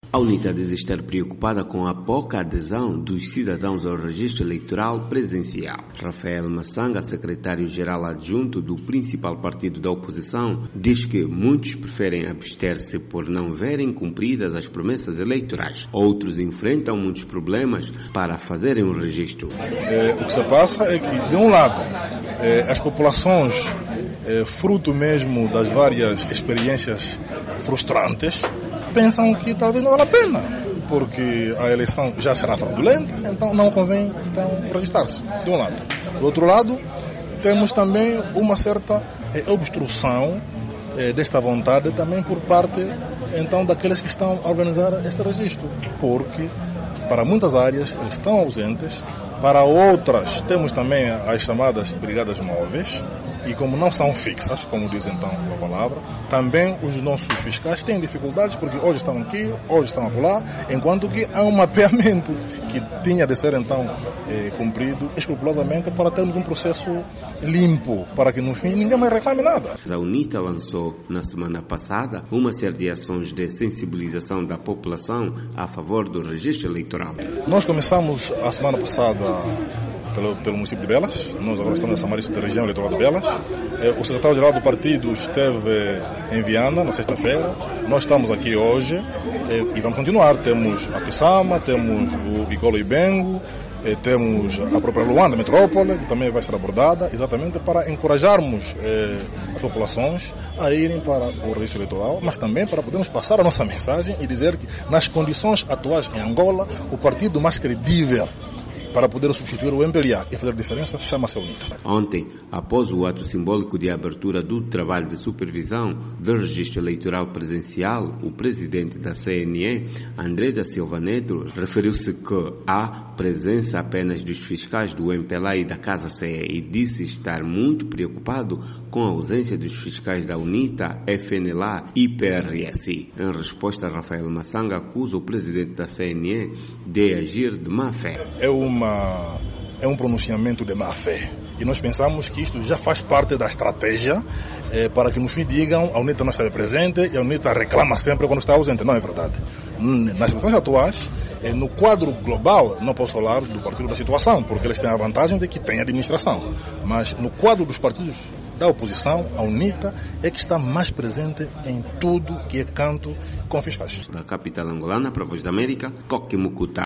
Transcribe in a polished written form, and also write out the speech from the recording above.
A UNITA diz estar preocupada com a pouca adesão dos cidadãos ao registro eleitoral presencial. Rafael Massanga, secretário-geral adjunto do principal partido da oposição, diz que muitos preferem abster-se por não verem cumpridas as promessas eleitorais. Outros enfrentam muitos problemas para fazerem o registro. O que se passa é que, de um lado, as populações, fruto mesmo das várias experiências frustrantes, pensam que talvez não vale a pena, porque a eleição já será fraudulenta, então não convém registrar-se, de um lado. Do outro lado, temos também uma certa obstrução desta vontade também por parte então daqueles que estão a organizar este registro, porque para muitas áreas eles estão ausentes, para outras temos também as chamadas brigadas móveis, e como não são fixas, como diz então a palavra, também os nossos fiscais têm dificuldades porque hoje estão aqui, hoje estão acolá, enquanto que há um mapeamento que tinha de ser então cumprido escrupulosamente para termos um processo limpo, para que no fim ninguém mais reclame nada. A UNITA lançou na semana passada uma série de ações de sensibilização da população a favor do registro eleitoral. Nós começamos a semana passada pelo município de Belas. Nós agora estamos nessa Marisco da região eleitoral de Belas. O secretário-geral do partido esteve em Viana na sexta-feira. Nós estamos aqui hoje e vamos continuar. Temos a Pissama, temos o Igolo Ibengo, temos a própria Luanda Metrópole, que também vai ser abordada, exatamente para encorajarmos as populações a irem para o registro eleitoral, mas também para podermos passar a nossa mensagem e dizer que nas condições atuais em Angola, o partido mais credível para poder substituir o MPLA e fazer diferença chama-se a UNITA. Ontem, após o ato simbólico de abertura do trabalho de supervisão do registro eleitoral presencial, o presidente da CNE, André da Silva Neto, referiu-se que há presença apenas dos fiscais do MPLA e da Casa CE e disse estar muito preocupado com a ausência dos fiscais da UNITA, FNLA e PRS. Em resposta, Rafael Massanga acusa o presidente da CNE de agir de má fé. É um pronunciamento de má fé. E nós pensamos que isto já faz parte da estratégia para que no fim digam a UNITA não está presente e a UNITA reclama sempre quando está ausente. Não é verdade. Nas situações atuais, no quadro global, não posso falar do partido da situação, porque eles têm a vantagem de que tem administração. Mas no quadro dos partidos da oposição, a UNITA é que está mais presente em tudo que é canto com fiscais. Da capital angolana, para a Voz da América, Coque Mucuta.